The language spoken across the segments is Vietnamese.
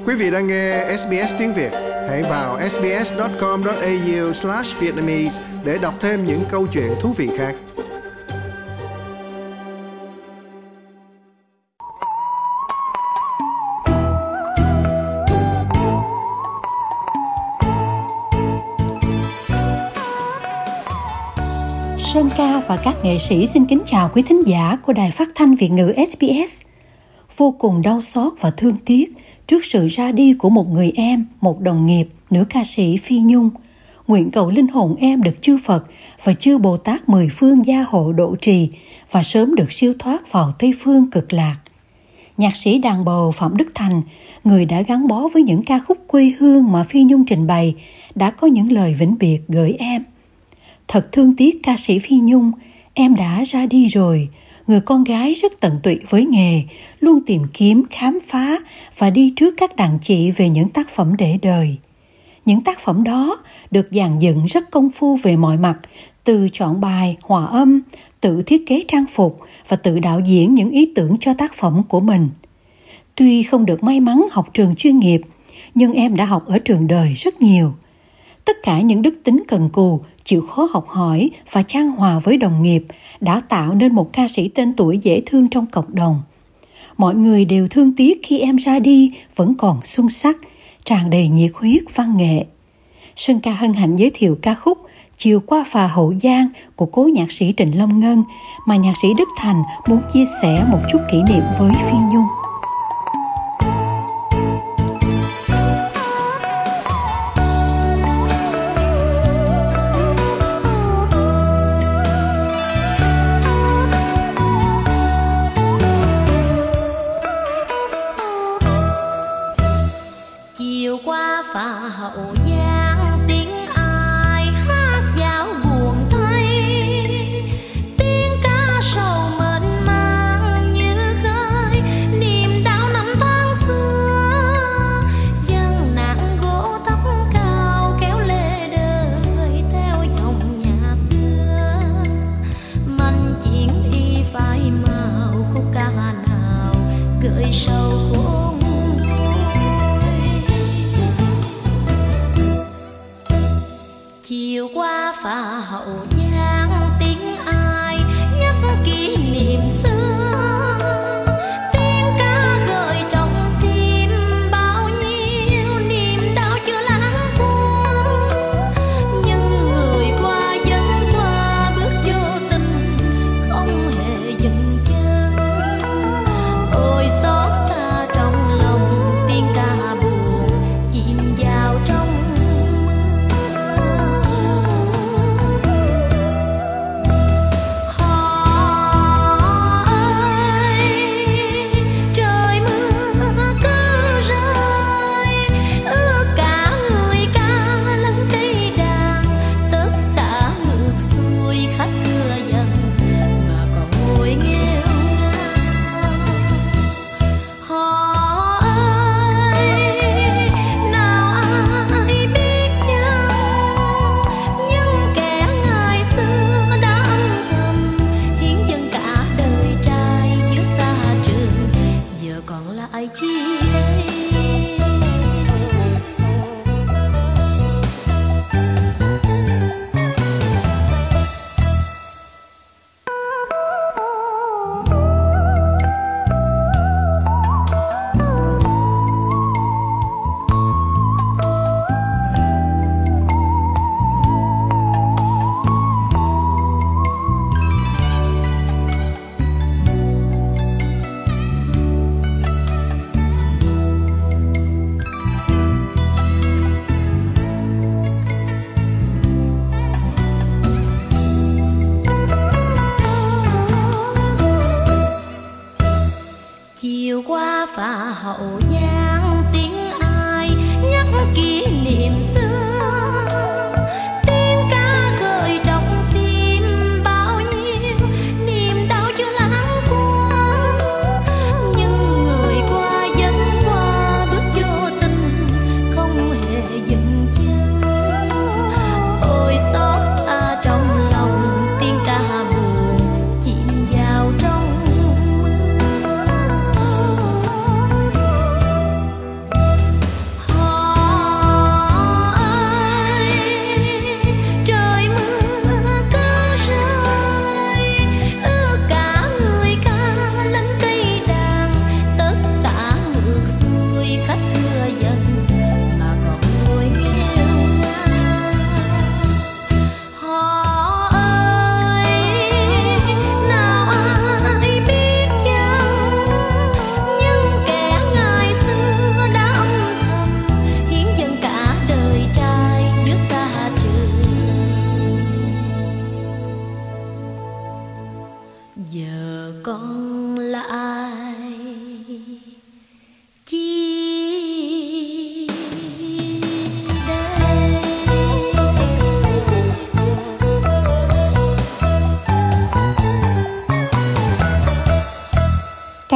Quý vị đang nghe SBS tiếng Việt. Hãy vào sbs.com.au/vietnamese để đọc thêm những câu chuyện thú vị khác. Sơn Ca và các nghệ sĩ xin kính chào quý thính giả của Đài Phát thanh Việt ngữ SBS. Vô cùng đau xót và thương tiếc trước sự ra đi của một người em, một đồng nghiệp, nữ ca sĩ Phi Nhung. Nguyện cầu linh hồn em được chư Phật và chư Bồ Tát mười phương gia hộ độ trì và sớm được siêu thoát vào Tây phương cực lạc. Nhạc sĩ đàn bầu Phạm Đức Thành, người đã gắn bó với những ca khúc quê hương mà Phi Nhung trình bày, đã có những lời vĩnh biệt gửi em. Thật thương tiếc ca sĩ Phi Nhung, em đã ra đi rồi. Người con gái rất tận tụy với nghề, luôn tìm kiếm, khám phá và đi trước các đàn chị về những tác phẩm để đời. Những tác phẩm đó được dàn dựng rất công phu về mọi mặt, từ chọn bài, hòa âm, tự thiết kế trang phục và tự đạo diễn những ý tưởng cho tác phẩm của mình. Tuy không được may mắn học trường chuyên nghiệp, nhưng em đã học ở trường đời rất nhiều. Tất cả những đức tính cần cù, chịu khó học hỏi và chan hòa với đồng nghiệp đã tạo nên một ca sĩ tên tuổi dễ thương trong cộng đồng. Mọi người đều thương tiếc khi em ra đi vẫn còn xuân sắc, tràn đầy nhiệt huyết văn nghệ. Sơn Ca hân hạnh giới thiệu ca khúc Chiều qua phà Hậu Giang của cố nhạc sĩ Trịnh Long Ngân mà nhạc sĩ Đức Thành muốn chia sẻ một chút kỷ niệm với Phi Nhung. Hậu Giang tiếng ai hát dạo buồn thay, tiếng ca sầu mênh mang như khơi niềm đau năm tháng xưa. Chân nặng gỗ tóc cao kéo lê đời theo dòng nhạc đưa, manh chuyện y phai màu khúc ca nào gợi sầu khổ. Chiều qua phà Hậu Giang tiếng ai nhắc kỷ niệm xưa, tiếng ca gợi trong tim bao nhiêu niềm đau chưa lãng quên. Nhưng người qua dân qua bước vô tình không hề dừng chân. Ôi xót xa trong lòng tiếng ca buồn chìm vào trong. Chiều qua phà Hậu Giang tiếng ai nhắc kỷ niệm xưa, tiếng ca gợi trong tim bao nhiêu niềm đau chưa lãng quên. Nhưng người qua dân qua bước vô tình không hề dừng chân. Ôi xót xa trong lòng tiếng ca buồn chìm vào trong mưa.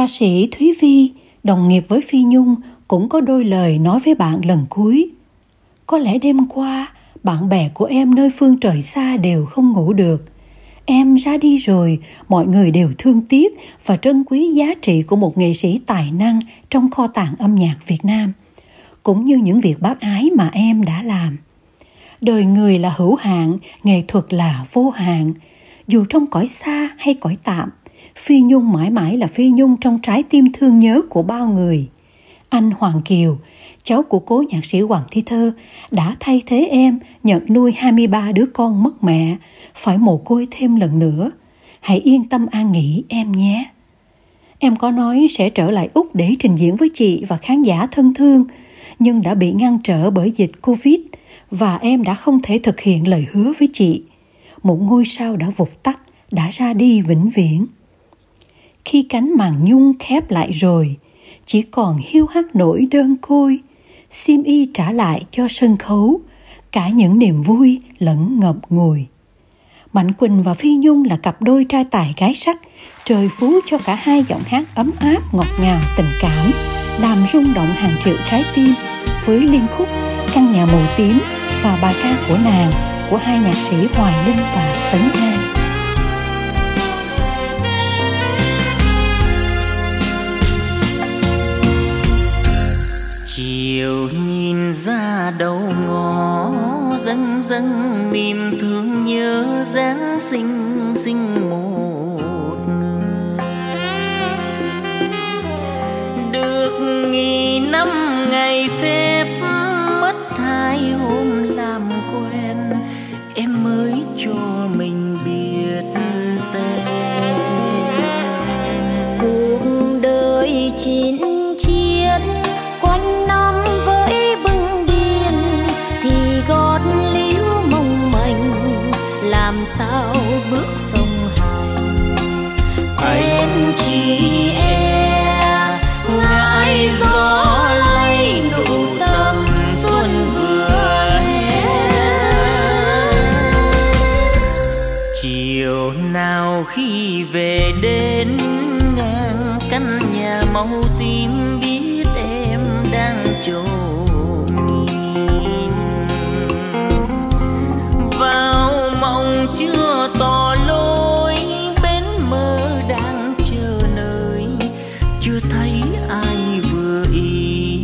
Ca sĩ Thúy Vi, đồng nghiệp với Phi Nhung, cũng có đôi lời nói với bạn lần cuối. Có lẽ đêm qua, bạn bè của em nơi phương trời xa đều không ngủ được. Em ra đi rồi, mọi người đều thương tiếc và trân quý giá trị của một nghệ sĩ tài năng trong kho tàng âm nhạc Việt Nam, cũng như những việc bác ái mà em đã làm. Đời người là hữu hạn, nghệ thuật là vô hạn. Dù trong cõi xa hay cõi tạm, Phi Nhung mãi mãi là Phi Nhung trong trái tim thương nhớ của bao người. Anh Hoàng Kiều, cháu của cố nhạc sĩ Hoàng Thi Thơ, đã thay thế em nhận nuôi 23 đứa con mất mẹ, phải mồ côi thêm lần nữa. Hãy yên tâm an nghỉ em nhé. Em có nói sẽ trở lại Úc để trình diễn với chị và khán giả thân thương, nhưng đã bị ngăn trở bởi dịch Covid và em đã không thể thực hiện lời hứa với chị. Một ngôi sao đã vụt tắt, đã ra đi vĩnh viễn. Khi cánh màn nhung khép lại rồi, chỉ còn hiu hắt nỗi đơn côi, xiêm y trả lại cho sân khấu, cả những niềm vui lẫn ngập ngùi. Mạnh Quỳnh và Phi Nhung là cặp đôi trai tài gái sắc, trời phú cho cả hai giọng hát ấm áp, ngọt ngào, tình cảm, làm rung động hàng triệu trái tim với liên khúc Căn Nhà Màu Tím và bài ca của nàng của hai nhạc sĩ Hoài Linh và Tấn An. Chiều nhìn ra đầu ngõ, dâng dâng niềm thương nhớ Giáng sinh một người. Được nghỉ 5 ngày phép, mất 2 hôm làm quen, em mới cho mình biết tên. Cuộc đời chín chiến quanh năm với bưng biên, thì gót líu mong manh làm sao bước sông hành. Anh chỉ e ngại gió lay nụ tâm xuân vừa hè. Chiều nào khi về đến ngang căn nhà màu tím, biết em đang trông nhìn vào mộng chưa tỏ lối, bến mơ đang chờ nơi, chưa thấy ai vừa ý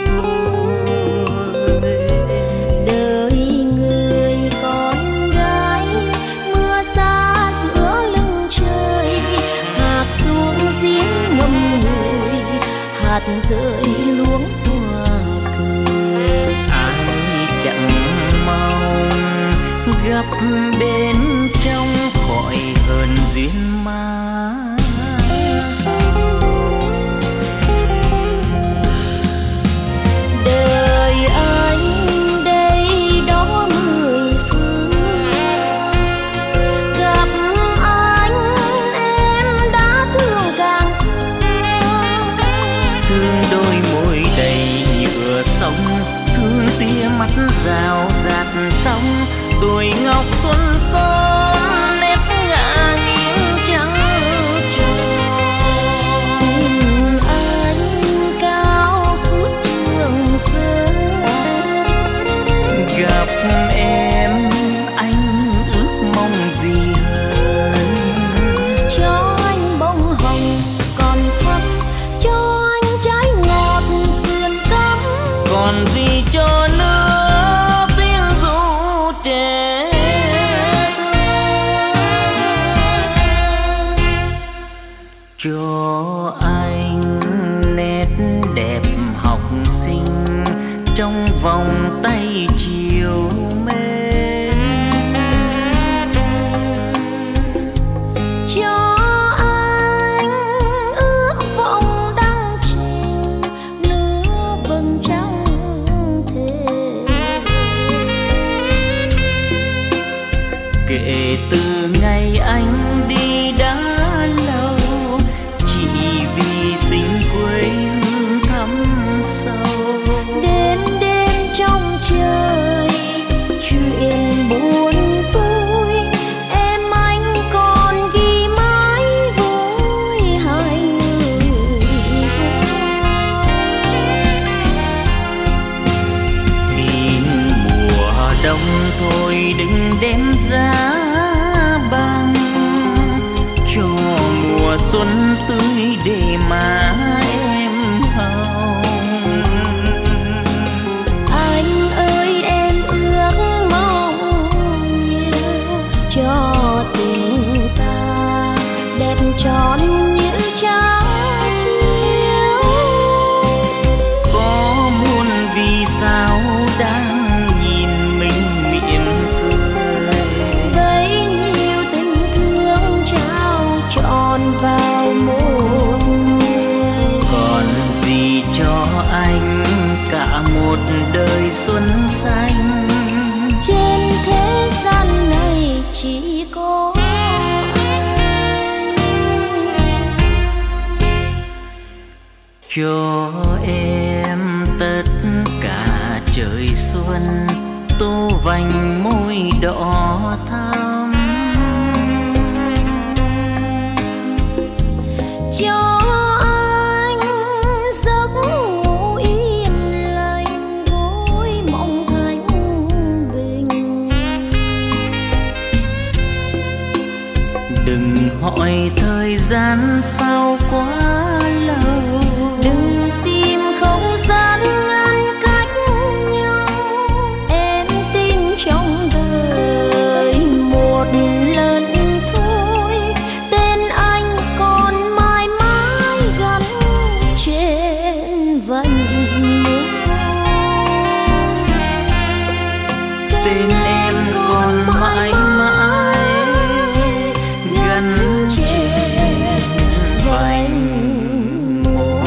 thôi. Đời người con gái, mưa xa giữa lưng trời, hạt xuống giếng ngầm ngùi, hạt rơi luống hoa cười. Ai chẳng mong gặp bên trong khỏi hờn duyên ma. Đời anh đây đó 10 phương, gặp anh em đã thương càng Thương đôi môi đầy nhựa sông, thương tia mắt rào rạt sóng, tuổi ngọc xuân son nét ngả nghiêng trắng tròn. tình anh cao phút trường sơn. Gặp em anh ước mong gì hơn, Cho anh bông hồng còn thắm, cho anh trái ngọt vườn cắm. còn gì cho nữa tiếng ru trẻ thơ. Cho anh nét đẹp học sinh trong vòng tay chiều mến. Cho anh ước vọng đăng trình nửa vầng trăng thề. đừng đem giá băng, cho mùa xuân tươi để mà em hồng. Anh ơi em ước mong nhiều cho tình ta đẹp tròn như trăng chiếu. Có muôn vì sao đang nhìn mình mỉm cười, Bấy nhiêu tình thương trao trọn vào một người. còn gì cho anh cả một đời xuân xanh. Trên thế gian này chỉ có Cho em tất cả trời xuân, tô vành môi đỏ thắm. cho anh giấc ngủ yên lành gối mộng thanh bình. Đừng hỏi thời gian sao quá lâu, Đừng tìm không gian ngăn cách nhau. Em tin trong đời một lần thôi, tên anh còn mãi mãi gắn trên vành môi. tên em còn mãi mãi gắn trên vành môi.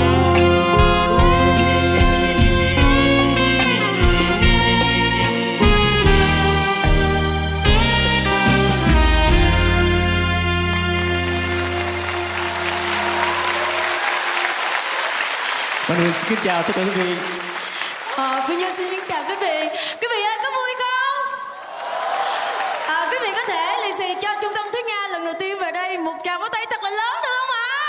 Văn Hương xin kính chào tất cả quý vị. Phi Nhung xin chào quý vị. Quý vị ơi, có vui không? Quý vị có thể lì xì cho Trung tâm Thúy Nga lần đầu tiên về đây một tràng pháo tay thật là lớn được không ạ?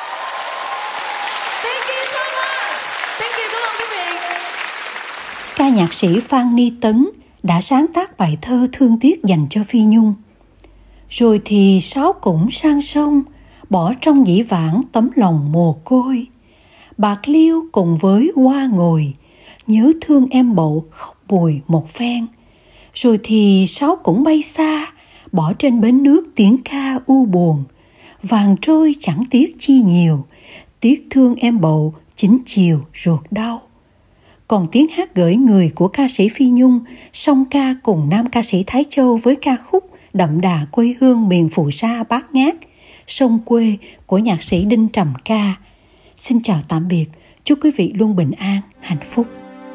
Thank you so much. Thank you, cảm ơn quý vị. Ca nhạc sĩ Phan Ni Tấn đã sáng tác bài thơ thương tiếc dành cho Phi Nhung. Rồi thì sáo cũng sang sông, bỏ trong dĩ vãng tấm lòng mồ côi. Bạc liêu cùng với hoa ngồi, nhớ thương em bậu khóc bùi một phen. Rồi thì sáo cũng bay xa, bỏ trên bến nước tiếng ca u buồn. Vàng trôi chẳng tiếc chi nhiều, tiếc thương em bậu chính chiều ruột đau. Còn tiếng hát gửi người của ca sĩ Phi Nhung song ca cùng nam ca sĩ Thái Châu với ca khúc đậm đà quê hương miền phù sa bát ngát, sông quê của nhạc sĩ Đinh Trầm Ca. Xin chào tạm biệt, chúc quý vị luôn bình an, hạnh phúc.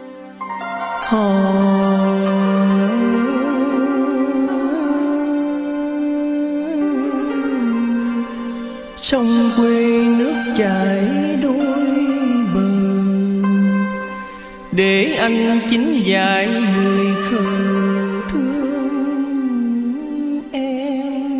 Sông quê nước chảy đôi bờ, để anh chính dạy người khờ thương em.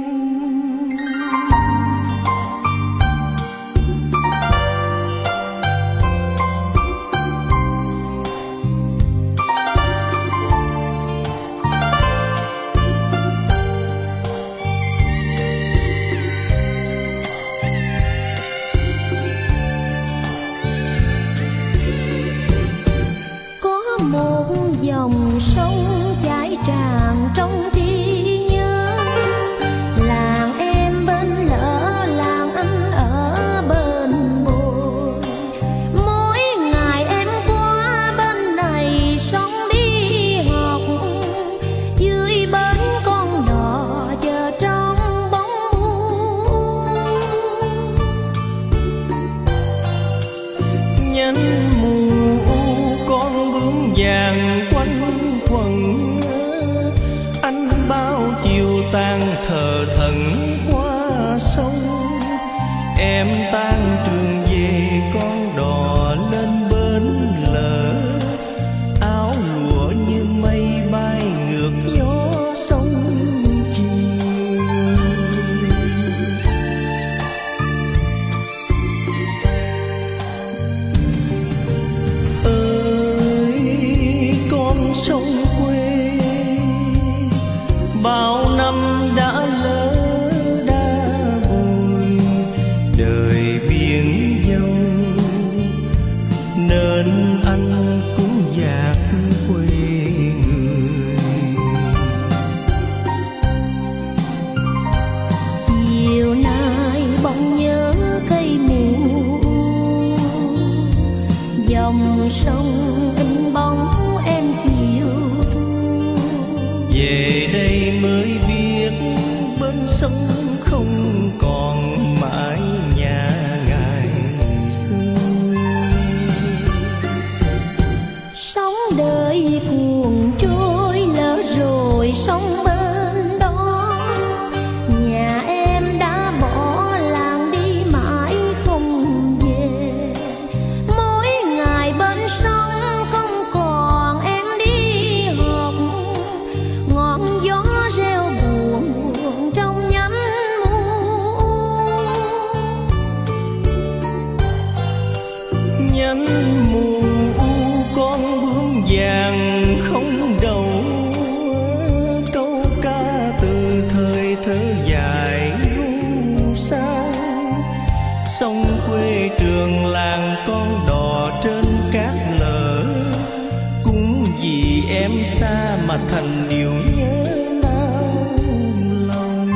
Một dòng sông chảy tràn trong trí nhớ, làng em bên lỡ, làng anh ở bên bồi. Mỗi ngày em qua bên này sông đi học, dưới bến con đò chờ trong bóng buông. Nhánh mù con bướm vàng quanh quẩn, anh bao chiều tàn thờ thẫn qua sông. Em tan trường về con đò lên bến lỡ, áo lụa như mây bay ngược gió sông chiều. Ơi dòng sông in bóng em chiều thu. Về đây mới biết bên sông không còn mãi nhà ngày xưa. Sóng đời cuồn trôi lỡ rồi sông bên đó, nhà em đã bỏ làng đi mãi không về. Mỗi ngày bên sông không còn em đi học, ngọn gió reo buồn buồn trong nhánh Nhánh mù con bướm vàng không đầu, câu ca từ thời thơ dài ru xa. Sông quê trường làng con đò trên cát lở, cũng vì em xa mà thành điều nhớ nao lòng.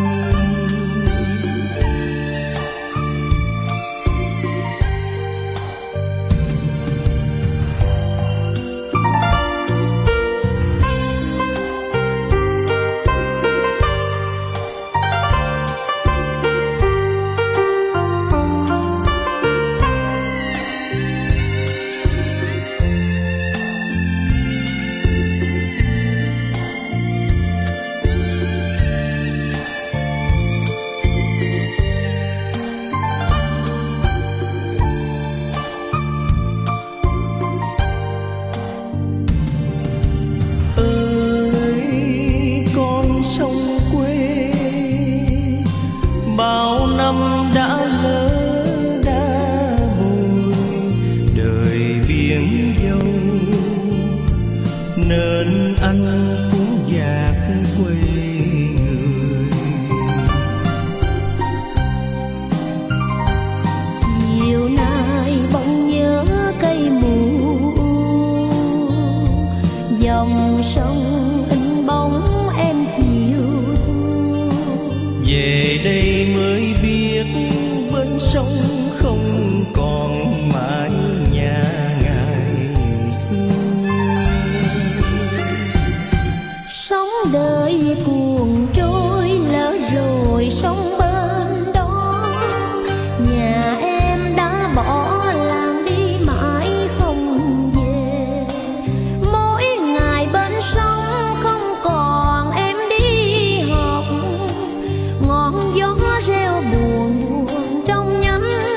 Bao năm đã lỡ đã vội, đời biển dông nên anh cũng dạt quê người. chiều nay bỗng nhớ cây mù, dòng sông in bóng em chiều thu. Về đây mới biết bên sông không còn mãi nhà ngày xưa. Sóng đời cuồn trôi lỡ rồi sông bên đó, nhà em đã bỏ làng đi mãi không về. Mỗi ngày bên sông không còn em đi học, ngọn gió reo buồn buồn trong nhánh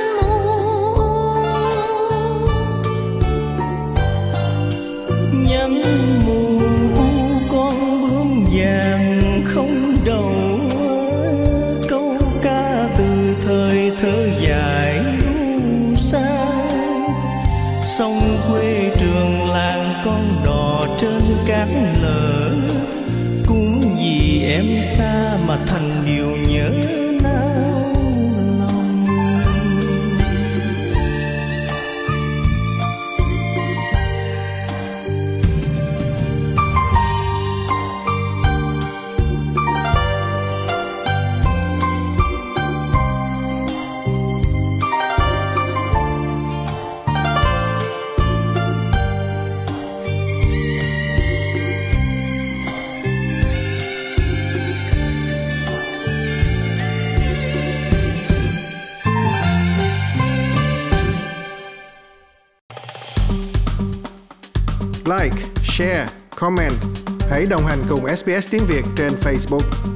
Nhánh mù con bướm vàng không đầu, câu ca từ thời thơ dài ru xa. Sông quê trường làng con đò trên cát lở, cũng vì em xa mà thành điều nhớ nao lòng. Like, share, comment. Hãy đồng hành cùng SBS tiếng Việt trên Facebook.